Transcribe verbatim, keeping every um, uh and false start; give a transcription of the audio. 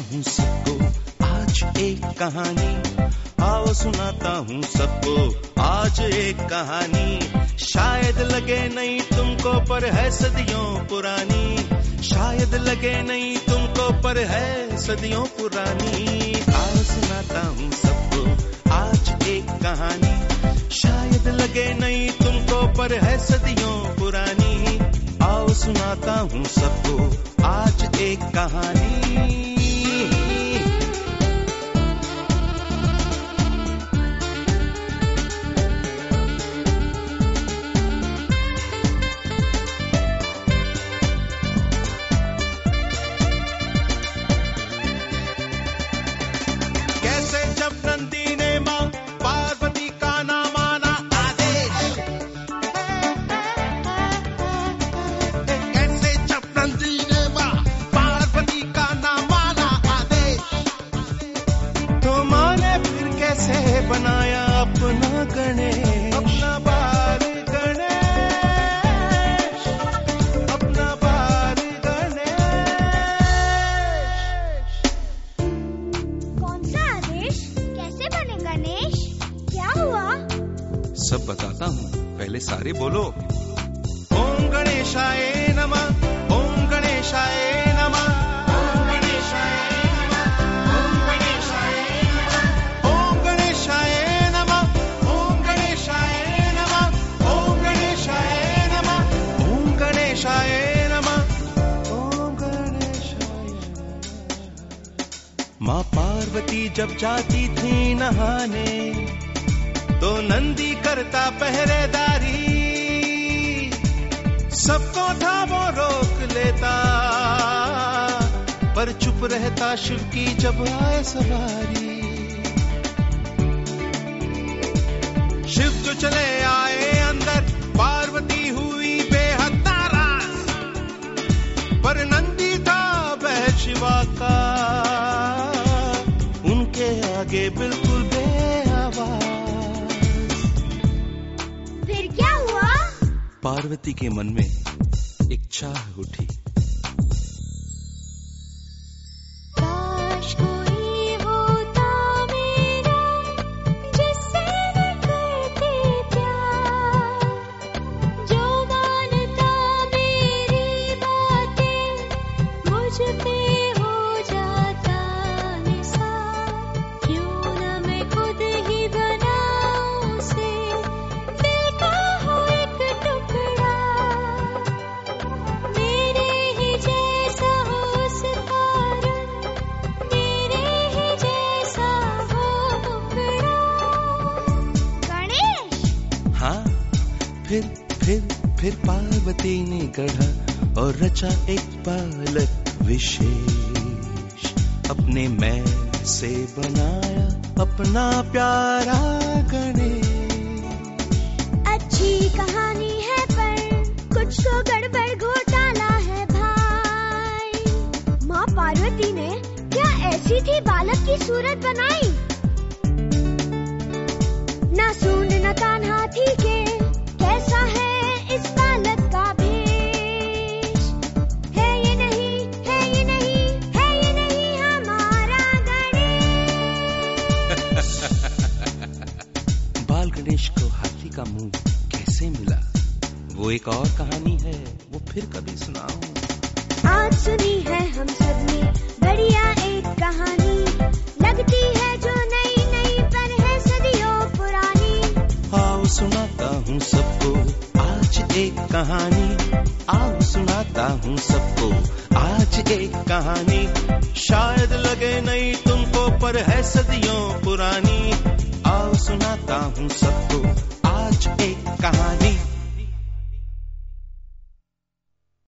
हूँ सबको आज एक कहानी, आओ सुनाता हूँ सबको आज एक कहानी। शायद लगे नहीं तुमको पर है सदियों पुरानी, शायद लगे नहीं तुमको पर है सदियों पुरानी। आओ सुनाता हूँ सबको आज एक कहानी, शायद लगे नहीं तुमको पर है सदियों पुरानी। आओ सुनाता हूँ सबको आज एक कहानी। बनाया अपना गणेश, अपना बाल गणेश, अपना बाल गणेश। कौन सा आदेश? कैसे बने गणेश? क्या हुआ? सब बताता हूँ, पहले सारे बोलो। ओम गणेशाय नमः, ओम गणेशाय नमः, ओम गणेशाय माँ पार्वती जब जाती थी नहाने तो नंदी करता पहरेदारी, सबको था वो रोक लेता पर चुप रहता शिव की जब आए सवारी। शिव जो चले आए अंदर, पार्वती हुई बेहद नाराज, पर नंदी था वह शिवा का आगे बिल्कुल बेआवाज। फिर क्या हुआ? पार्वती के मन में एक चाह उठी, काश कोई होता मेरा जिससे मैं करती प्यार, जो मानता मेरी बातें मुझ पे हो जाता निसार। फिर फिर फिर पार्वती ने गढ़ा और रचा एक बालक विशेष, अपने मैल से बनाया अपना प्यारा गणेश। अच्छी कहानी है पर कुछ तो गड़बड़ घोटाला है भाई। माँ पार्वती ने क्या ऐसी थी बालक की सूरत बनाई? ना सूंड न कान हाथी के, कैसा है इस बालक का भेष? है ये नहीं, है ये नहीं, है ये नहीं हमारा गणेश। बाल गणेश को हाथी का मुंह कैसे मिला, वो एक और कहानी है, वो फिर कभी सुनाऊं। आज सुनी है हम सब ने बढ़िया एक कहानी, लगती है जो नई नई पर है सदियों पुरानी। आओ सुनाता हूँ सबको आज एक कहानी, आओ सुनाता हूँ सबको आज एक कहानी। शायद लगे नहीं तुमको पर है सदियों पुरानी। आओ सुनाता हूँ सबको आज एक कहानी।